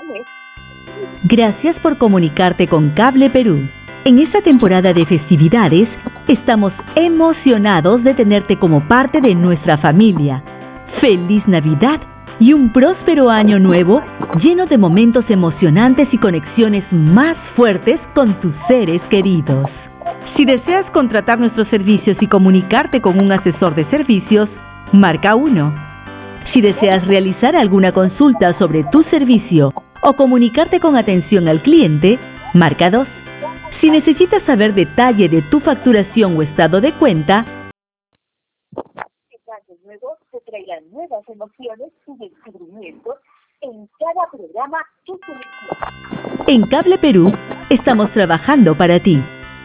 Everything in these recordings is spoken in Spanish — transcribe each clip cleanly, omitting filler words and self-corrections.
Gracias por comunicarte con Cable Perú. En esta temporada de festividades, estamos emocionados de tenerte como parte de nuestra familia. ¡Feliz Navidad! Y un próspero año nuevo lleno de momentos emocionantes y conexiones más fuertes con tus seres queridos. Si deseas contratar nuestros servicios y comunicarte con un asesor de servicios, marca 1. Si deseas realizar alguna consulta sobre tu servicio o comunicarte con atención al cliente, marca 2. Si necesitas saber detalle de tu facturación o estado de cuenta, nuevos te traigan nuevas emociones y descubrimientos en cada programa que selecciones. En Cable Perú estamos trabajando para ti.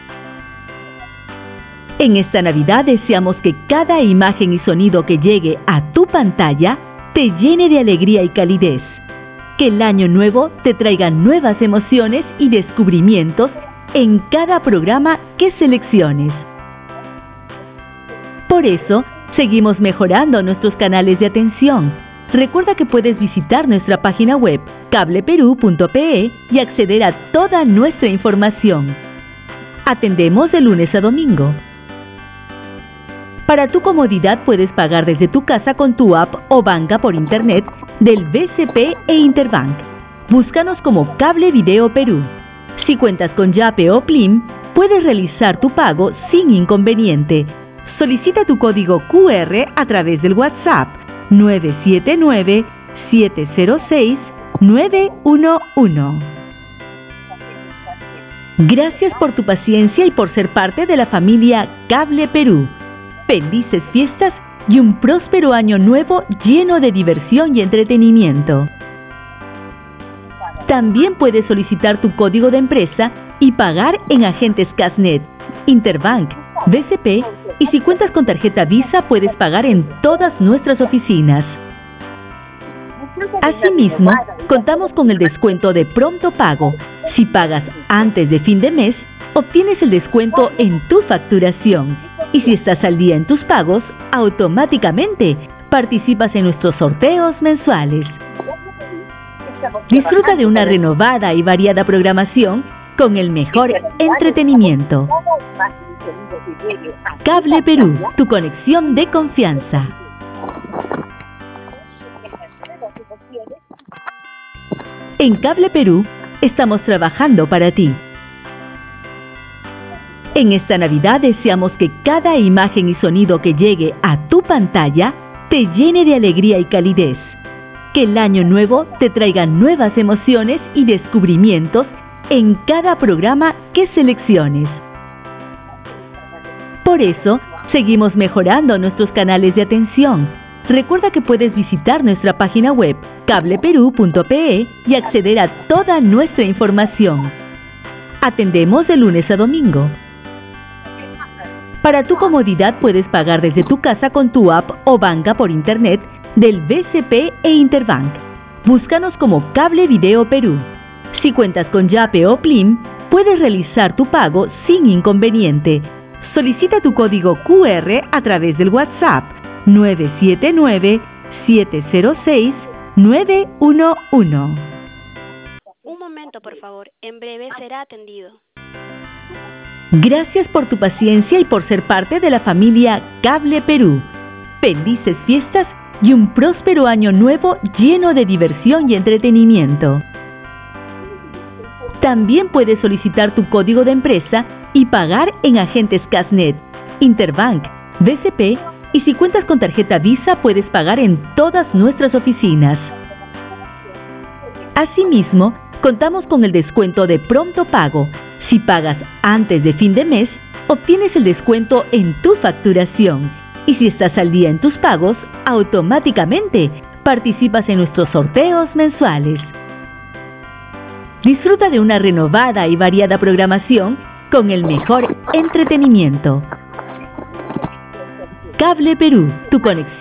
En esta Navidad deseamos que cada imagen y sonido que llegue a tu pantalla te llene de alegría y calidez. Que el año nuevo te traiga nuevas emociones y descubrimientos en cada programa que selecciones. Por eso, seguimos mejorando nuestros canales de atención. Recuerda que puedes visitar nuestra página web cableperú.pe y acceder a toda nuestra información. Atendemos de lunes a domingo. Para tu comodidad puedes pagar desde tu casa con tu app o banca por internet del BCP e Interbank. Búscanos como Cable Video Perú. Si cuentas con Yape o Plim, puedes realizar tu pago sin inconveniente. Solicita tu código QR a través del WhatsApp 979-706-911. Gracias por tu paciencia y por ser parte de la familia Cable Perú. Felices fiestas y un próspero año nuevo lleno de diversión y entretenimiento. También puedes solicitar tu código de empresa y pagar en agentes Casnet, Interbank, BCP y si cuentas con tarjeta Visa puedes pagar en todas nuestras oficinas. Asimismo, contamos con el descuento de pronto pago. Si pagas antes de fin de mes, obtienes el descuento en tu facturación. Y si estás al día en tus pagos, automáticamente participas en nuestros sorteos mensuales. Disfruta de una renovada y variada programación con el mejor entretenimiento. Cable Perú, tu conexión de confianza. En Cable Perú estamos trabajando para ti. En esta Navidad deseamos que cada imagen y sonido que llegue a tu pantalla te llene de alegría y calidez. Que el año nuevo te traiga nuevas emociones y descubrimientos en cada programa que selecciones. Por eso, seguimos mejorando nuestros canales de atención. Recuerda que puedes visitar nuestra página web cableperú.pe y acceder a toda nuestra información. Atendemos de lunes a domingo. Para tu comodidad puedes pagar desde tu casa con tu app o banca por internet del BCP e Interbank. Búscanos como Cable Video Perú. Si cuentas con Yape o Plim, puedes realizar tu pago sin inconveniente. Solicita tu código QR a través del WhatsApp 979-706-911. Un momento, por favor. En breve será atendido. Gracias por tu paciencia y por ser parte de la familia Cable Perú. Felices fiestas y un próspero año nuevo lleno de diversión y entretenimiento. También puedes solicitar tu código de empresa y pagar en agentes Casnet, Interbank, BCP y si cuentas con tarjeta Visa puedes pagar en todas nuestras oficinas. Asimismo, contamos con el descuento de pronto pago. Si pagas antes de fin de mes, obtienes el descuento en tu facturación. Y si estás al día en tus pagos, automáticamente participas en nuestros sorteos mensuales. Disfruta de una renovada y variada programación con el mejor entretenimiento. Cable Perú, tu conexión.